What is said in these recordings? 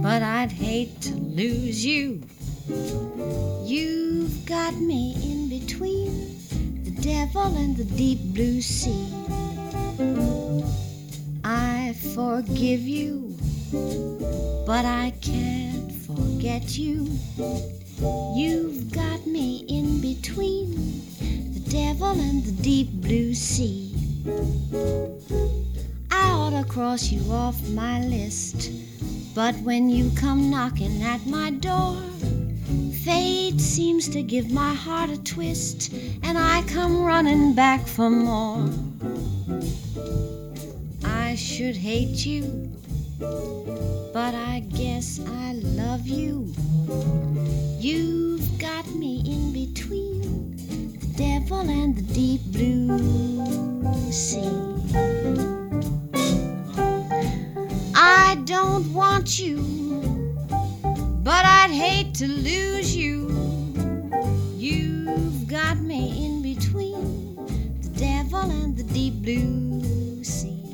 but I'd hate to lose you. You've got me in between the devil and the deep blue sea. I forgive you, but I can't forget you. You've got me in between the devil and the deep blue sea. I ought to cross you off my list, but when you come knocking at my door, fate seems to give my heart a twist, and I come running back for more. I should hate you, but I guess I love you. You've got me in between the devil and the deep blue sea. I don't want you, but I'd hate to lose you. You've got me in between the devil and the deep blue sea.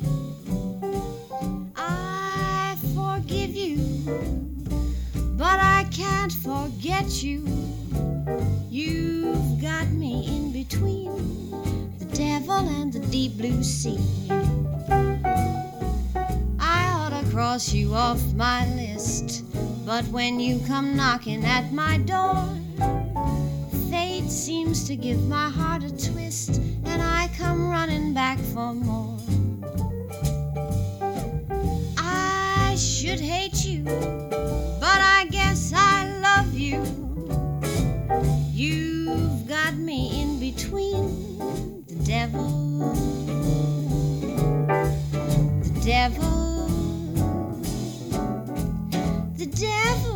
I forgive you, but I can't forget you. You've got me in between the devil and the deep blue sea. Cross you off my list, but when you come knocking at my door, fate seems to give my heart a twist, and I come running back for more. I should hate you, but I guess I love you. You've got me in between the devil, the devil, the devil